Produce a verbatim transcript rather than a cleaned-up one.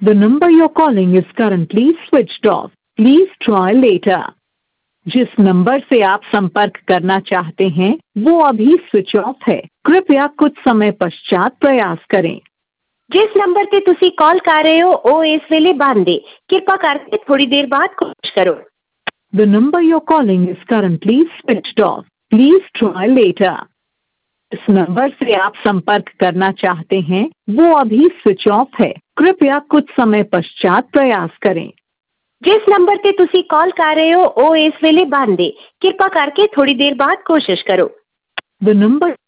The number you're calling is currently switched off. Please try later. जिस number से आप संपर्क करना चाहते हैं वो अभी स्विच ऑफ है। कृपया कुछ समय पश्चात प्रयास करें। जिस नंबर ਤੇ ਤੁਸੀਂ ਕਾਲ ਕਰ ਰਹੇ ਹੋ ਉਹ ਇਸ ਵੇਲੇ ਬੰਦ ਹੈ। ਕਿਰਪਾ ਕਰਕੇ ਥੋੜੀ ਦੇਰ ਬਾਅਦ ਕੋਸ਼ਿਸ਼ ਕਰੋ। The number you're calling is currently switched off. Please try later. इस नंबर से आप संपर्क करना चाहते हैं वो अभी स्विच ऑफ है। कृपया कुछ समय पश्चात प्रयास करें। ਜਿਸ ਨੰਬਰ ਤੇ ਤੁਸੀਂ ਕਾਲ ਕਰ ਰਹੇ ਹੋ ਉਹ ਇਸ ਵੇਲੇ ਬੰਦ ਹੈ। ਕਿਰਪਾ ਕਰਕੇ ਥੋੜੀ ਦੇਰ ਬਾਅਦ ਕੋਸ਼ਿਸ਼ ਕਰੋ। The number